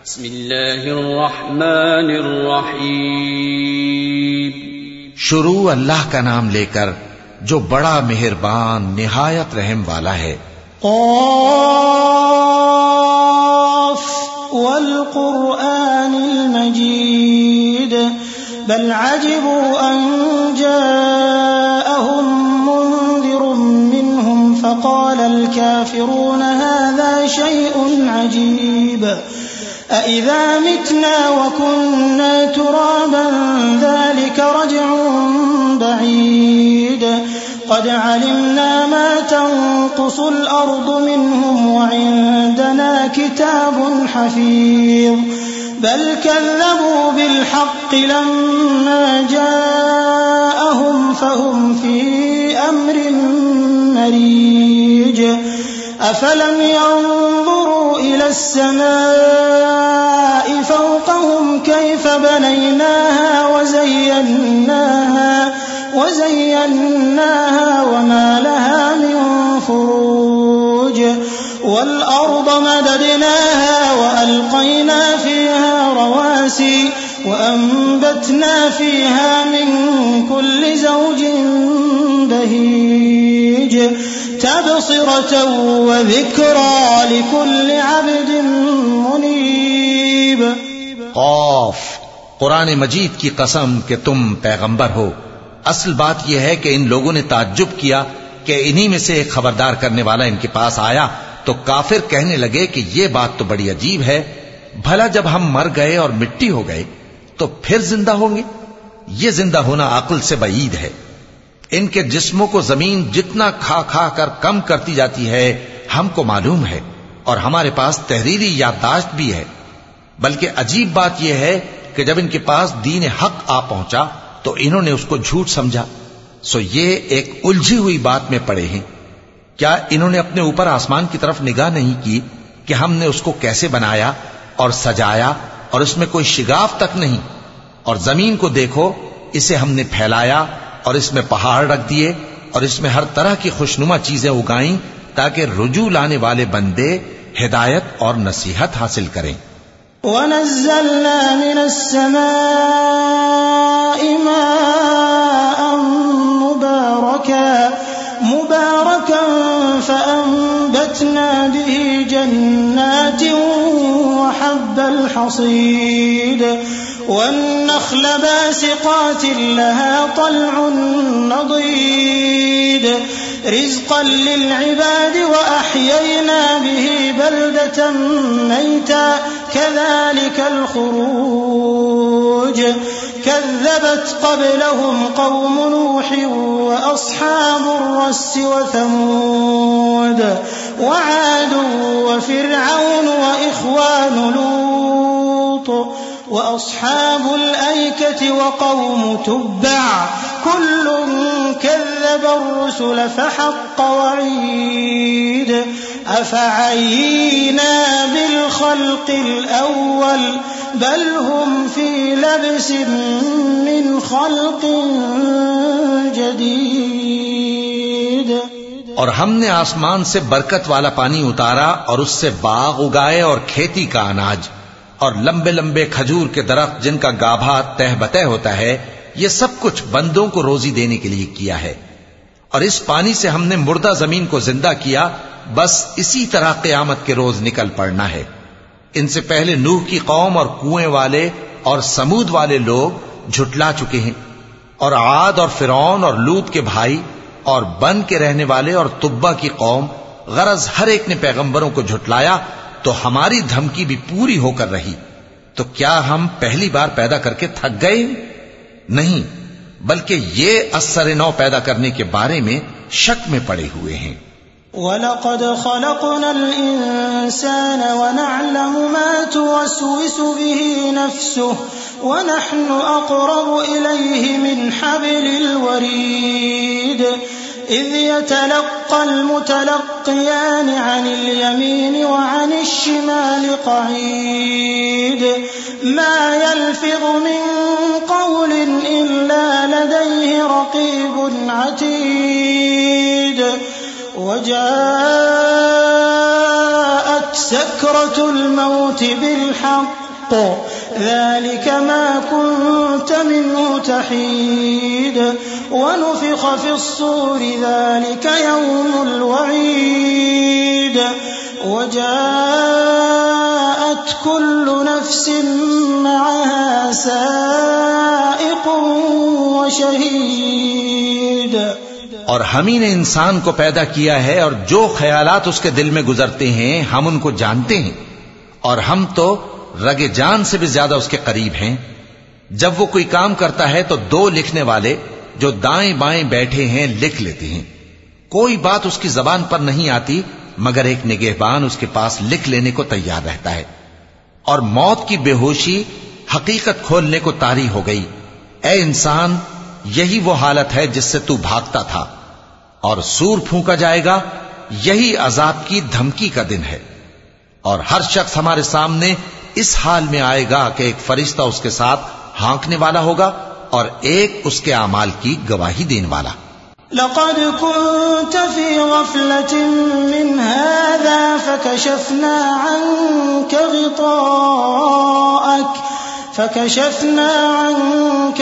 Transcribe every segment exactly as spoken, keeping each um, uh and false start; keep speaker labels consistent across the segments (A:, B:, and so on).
A: बिस्मिल्लाहिर्रहमानिर्रहीम।
B: शुरू अल्लाह का नाम लेकर जो बड़ा मेहरबान निहायत रहम वाला है।
C: क़ाफ़ वल क़ुरआनिल मजीद बल अजिबू अन जाअहुम मुन्दिरुम मिनहुम फ़क़ालल काफ़िरून हाज़ा शैउन अजीब अइज़ा मितना व कुन्ना तुराबन ज़ालिका रज्उन बईद क़द अलिमना मा तंक़ुसुल अर्दु मिनहुम व इंदना किताबुन हफ़ीज़ बल कज़्ज़बू बिल हक़्क़ि लम्मा जाअहुम फ़हुम फ़ी अम्रिन मरीज अफ़लम यंज़ुरू इलस समाइ फ़ौक़हुम कैफ़ बनयनाहा व ज़य्यन्नाहा व ज़य्यन्नाहा व मा लहा मिन फ़ुरूज वल अर्द मददनाहा व अलक़यना फ़ीहा रवासी व अंबतना फ़ीहा मिन कुल्लि ज़ौजिन बहीज तबसिरतन व ज़िक्रा लिकुल्लि अब्दिन मुनीब।
B: क़ाफ़, कुरान मजीद की कसम कि तुम पैगंबर हो। असल बात यह है कि इन लोगों ने ताज्जुब किया कि इन्हीं में से एक खबरदार करने वाला इनके पास आया तो काफिर कहने लगे कि ये बात तो बड़ी अजीब है, भला जब हम मर गए और मिट्टी हो गए तो फिर जिंदा होंगे? ये जिंदा होना अक्ल से बईद है। इनके जिस्मों को जमीन जितना खा खा कर कम करती जाती है हमको मालूम है, और हमारे पास तहरीरी याददाश्त भी है। बल्कि अजीब बात यह है कि जब इनके पास दीन हक आ पहुंचा तो इन्होंने उसको झूठ समझा। सो ये एक उलझी हुई बात में पड़े हैं। क्या इन्होंने अपने ऊपर आसमान की तरफ निगाह नहीं की कि हमने उसको कैसे बनाया और सजाया और इसमें कोई शिगाफ तक नहीं? और जमीन को देखो, इसे हमने फैलाया और इसमें पहाड़ रख दिए और इसमें हर तरह की खुशनुमा चीजें उगाई ताकि रुजू लाने वाले बंदे हिदायत और नसीहत हासिल करें।
C: वनज़्ज़लना मिनस समाइ माअन मुबारकन मुबारकन फ़अंबतना बिही जन्नातिन व हब्बल हसीद वन्नख़्ल बासिक़ातिन लहा तल्उन नदीद रिज़्क़न लिलइबाद व अह्ययना बिही बल्दतन मैता कज़ालिकल ख़ुरूज कज़्ज़बत क़ब्लहुम क़ौमु नूह व अस्हाबुर रस्स व समूद व आद व फ़िरऔन व इख़वानु लूत व अस्हाबुल ऐकति व क़ौमु तुब्बअ कुल्लुन कज़्ज़बा अर्रुसुल फ़हक़्क़ वഈद अफ़अयीना बिलख़ल्क़िल अव्वल बल हुम फ़ी लब्सिन मिन ख़ल्क़िन जदीद।
B: और हमने आसमान से बरकत वाला पानी उतारा और उससे बाग उगाए और खेती का अनाज और लंबे लंबे खजूर के दरख्त जिनका गाभा तह बतह होता है। ये सब कुछ बंदों को रोजी देने के लिए किया है। और इस पानी से हमने मुर्दा जमीन को जिंदा किया। बस इसी तरह क़यामत के रोज निकल पड़ना है। इनसे पहले नूह की कौम और कुएं वाले और समूद वाले लोग झुटला चुके हैं, और आद और फिरौन और लूत के भाई और बन के रहने वाले और तुब्बा की कौम, गरज हर एक ने पैगंबरों को झुटलाया तो हमारी धमकी भी पूरी होकर रही। तो क्या हम पहली बार पैदा करके थक गए? नहीं, बल्कि ये असर नौ पैदा करने के बारे में शक में पड़े हुए हैं।
C: वलक़द ख़लक़नल इंसान व नअलमु मा तुवस्विसु बिही नफ्सुहु व नहनु अक़रबु इलैहि मिन हब्लिल वरीद इज़ यतलक़्क़ल मुतलक़्क़ियान अनिल यमीन व अनिश शिमाल क़ईद मा यल्फ़िज़ु मिन क़ौलिन इल्ला लदैहि रक़ीबुन अतीद वजाअत सकरतुल मौत बिलहक़ ज़ालिक मा कुन्त मिन्हु तहीद वनुफ़िख़ फ़िस्सूरि ज़ालिक यौमुल वईद वजाअत कुल्लु नफ़्सिन मअहा साइक़ुन व शहीद।
B: और हम ही ने इंसान को पैदा किया है और जो ख्यालात उसके दिल में गुजरते हैं हम उनको जानते हैं, और हम तो रगे जान से भी ज्यादा उसके करीब हैं। जब वो कोई काम करता है तो दो लिखने वाले जो दाएं बाएं बैठे हैं लिख लेते हैं। कोई बात उसकी जबान पर नहीं आती मगर एक निगहबान उसके पास लिख लेने को तैयार रहता है। और मौत की बेहोशी हकीकत खोलने को तारी हो गई। ए इंसान, यही वो हालत है जिससे तू भागता था, और सूर फूंका जाएगा, यही अजाब की धमकी का दिन है। और हर शख्स हमारे सामने इस हाल में आएगा कि एक फरिश्ता उसके साथ हाँकने वाला होगा और एक उसके आमाल की गवाही देने वाला।
C: लक़द कुन्त फ़ी ग़फ़लतिन मिन हाज़ा फ़कशफ़ना अन्क ग़िताअक फ़कशफ़ना अन्क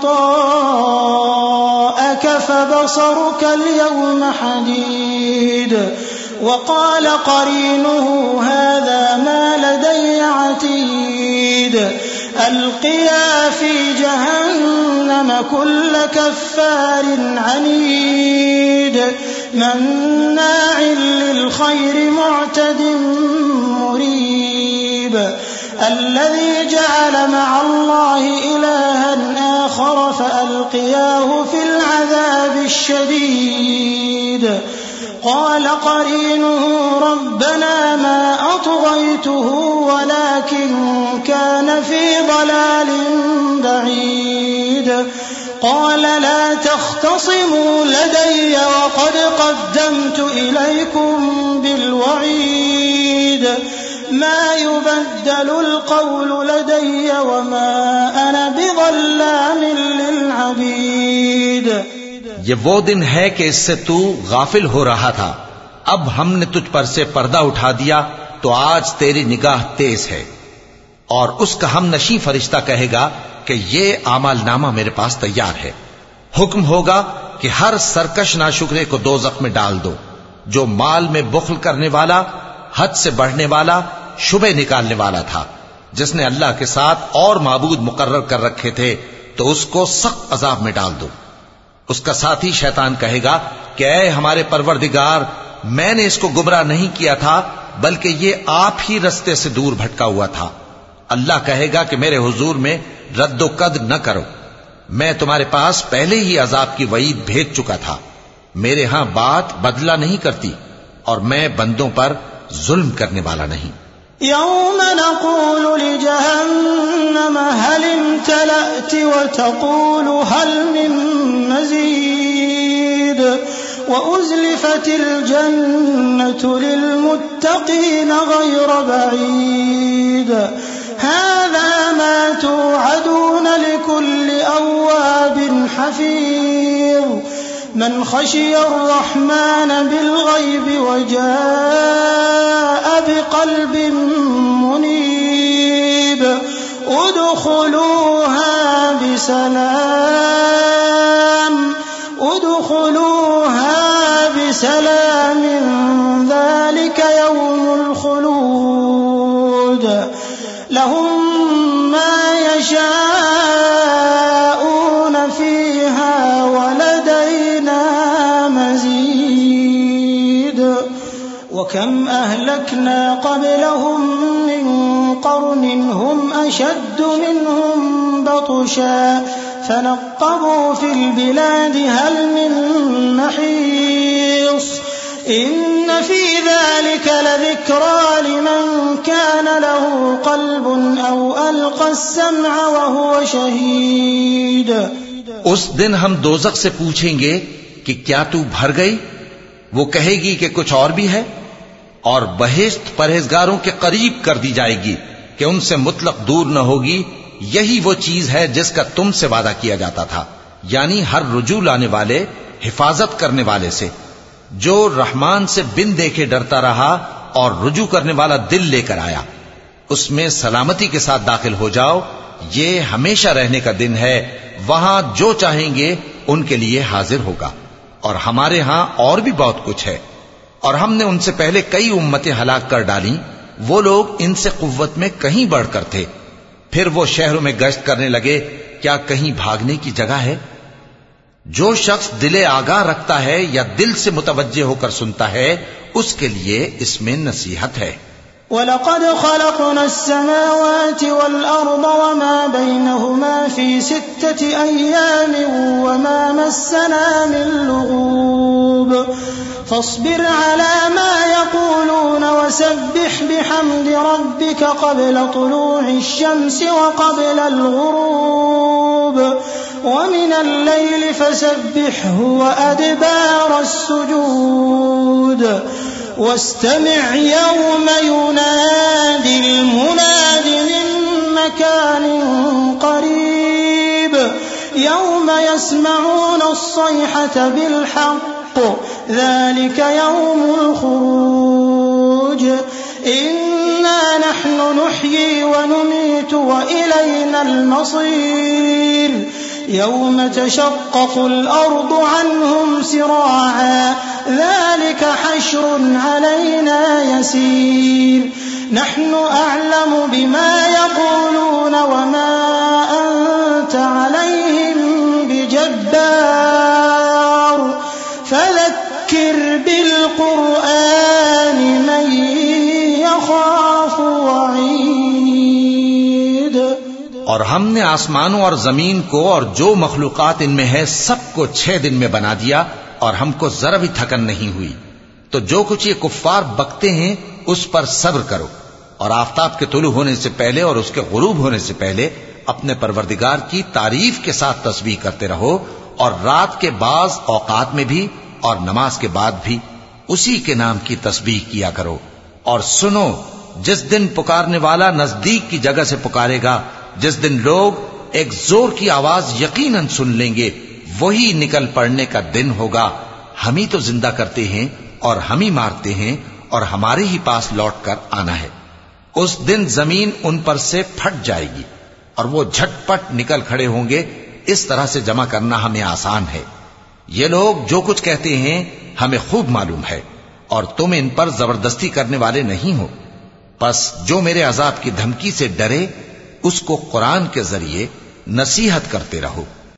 C: ग़िताअक फ़बसरुक अल-यौम हदीद वक़ाल क़रीनुहु हाज़ा मा लदय्य अतीद अल्क़िया फ़ी जहन्नम कुल्ल कफ़्फ़ारिन अनीद मन्नाइल लिल-ख़ैरि मुअतदिन मुरीब अल्लज़ी जअल मअल्लाहि इलाहन आख़र फ़अल्क़ियाहु फ़िल अज़ाबिश्शदीद क़ाल क़रीनुहु रब्बना मा अत्ग़य्तुहु वलाकिन कान फ़ी ضलालिन बईद क़ाल ला तख़्तसिमू लदय्य वक़द क़द्दमतु इलैकुम बिलवईद मा युबद्दलुल क़ौलु लदय्य वमा अना बिज़ल्लामिन लिलअबीद।
B: ये वो दिन है कि इससे तू गाफिल हो रहा था, अब हमने तुझ पर से पर्दा उठा दिया तो आज तेरी निगाह तेज है। और उसका हम नशी फरिश्ता कहेगा कि ये आमाल नामा मेरे पास तैयार है। हुक्म होगा कि हर सरकश नाशुक्रे को दोज़ख में डाल दो। जो माल में बुख्ल करने वाला, हद से बढ़ने वाला, शुबे निकालने वाला था, जिसने अल्लाह के साथ और माबूद मुकर्रर कर रखे थे, तो उसको सख्त अजाब में डाल दो। उसका साथी शैतान कहेगा कि ऐ हमारे परवरदिगार, मैंने इसको गुमराह नहीं किया था बल्कि ये आप ही रस्ते से दूर भटका हुआ था। अल्लाह कहेगा कि मेरे हुजूर में रद्दो कद न करो, मैं तुम्हारे पास पहले ही अजाब की वईद भेज चुका था। मेरे यहां बात बदला नहीं करती और मैं बंदों पर जुल्म करने वाला नहीं।
C: यौम नक़ूलु लिजहन्नम हल इम्तलअत व तक़ूलु हल मिन मज़ीद व उज़्लिफ़तिल जन्नतु लिलमुत्तक़ीन ग़ैर बईद हाज़ा मा तुअदून लिकुल्लि अव्वाबिन हफ़ीज़ मन खशिय अर्रहमान बिलग़ैब वजाअ बिक़ल्बिन मुनीब उदख़ुलूहा बिसलाम उदख़ुलूहा बिसलामिन ज़ालिक यौमुल ख़ुलूद लहुम मा यशाऊन फ़ीहा वलदैना मज़ीद वकम अहलकना क़ब्लहुम मिन क़र्न हुम अशद्दु मिनहुम बतशा फनक़्क़बू फ़िल बिलादि हल मिन महीस इन्न फ़ी ज़ालिक लज़िक्रा लिमन कान लहु क़ल्बुन औ अल्क़ा अस्समअ व हुव शहीद।
B: उस दिन हम दोज़ख से पूछेंगे कि क्या तू भर गई? वो कहेगी कि कुछ और भी है। और बहिश्त परहेजगारों के करीब कर दी जाएगी कि उनसे मुतलक दूर न होगी। यही वो चीज है जिसका तुमसे वादा किया जाता था, यानी हर रुजू लाने वाले, हिफाजत करने वाले से। जो रहमान से बिन देखे डरता रहा और रुजू करने वाला दिल लेकर आया, उसमें सलामती के साथ दाखिल हो जाओ। ये हमेशा रहने का दिन है, वहां जो चाहेंगे उनके लिए हाजिर होगा। और हमारे यहां और भी बहुत कुछ है। और हमने उनसे पहले कई उम्मतें हलाक कर डाली, वो लोग इनसे कुव्वत में कहीं बढ़कर थे। फिर वो शहरों में गश्त करने लगे, क्या कहीं भागने की जगह है? जो शख्स दिले आगाह रखता है या दिल से मुतवज्जे होकर सुनता है, उसके लिए इसमें नसीहत है।
C: वलक़द ख़लक़ना अस्समावाति वल अर्द वमा बैनहुमा फ़ी सित्तति अय्यामिन वमा मस्सना मिन लुग़ूब फ़स्बिर अला मा यक़ूलून वसब्बिह बिहम्दि रब्बिक क़ब्ल तुलूഇ श्शम्सि व क़ब्लल ग़ुरूब वमिनल लैलि फ़सब्बिहहु व अदबारस सुजूद वस्तमिअ यौम युनादिल मुनादि मिन मकानिन क़रीब यौम यस्मऊन अस्सयहत बिलहक़्क़ ज़ालिक यौमुल ख़ुरूज इन्ना नहनु नुह्यी व नुमीतु व इलैनल मसीर यौम तशक़्क़क़ुल अर्दु अन्हुम सिराअ ज़ालिक हश्रुन अलैना यसीर नहनु अअलमु बिमा यक़ूलून वमा अंत अलैहिम बिजब्बार फज़क्किर बिलक़ुरआनि मन यख़ाफ़ु वईद।
B: और हमने आसमानों और जमीन को और जो मखलूकात इनमें है सबको छह दिन में बना दिया और हमको जरा भी थकन नहीं हुई। तो जो कुछ ये कुफ्फार बकते हैं उस पर सब्र करो और आफताब के तुलू होने से पहले और उसके गुरूब होने से पहले अपने परवरदिगार की तारीफ के साथ तस्बीह करते रहो और रात के बाज औकात में भी और नमाज के बाद भी उसी के नाम की तस्बीह किया करो। और सुनो, जिस दिन पुकारने वाला नजदीक की जगह से पुकारेगा, जिस दिन लोग एक जोर की आवाज यकीनन सुन लेंगे, वही निकल पड़ने का दिन होगा। हम ही तो जिंदा करते हैं और हम ही मारते हैं और हमारे ही पास लौट कर आना है। उस दिन जमीन उन पर से फट जाएगी और वो झटपट निकल खड़े होंगे। इस तरह से जमा करना हमें आसान है। ये लोग जो कुछ कहते हैं हमें खूब मालूम है और तुम इन पर जबरदस्ती करने वाले नहीं हो। बस जो मेरे अजाब की धमकी से डरे उसको कुरान के जरिए नसीहत करते रहो।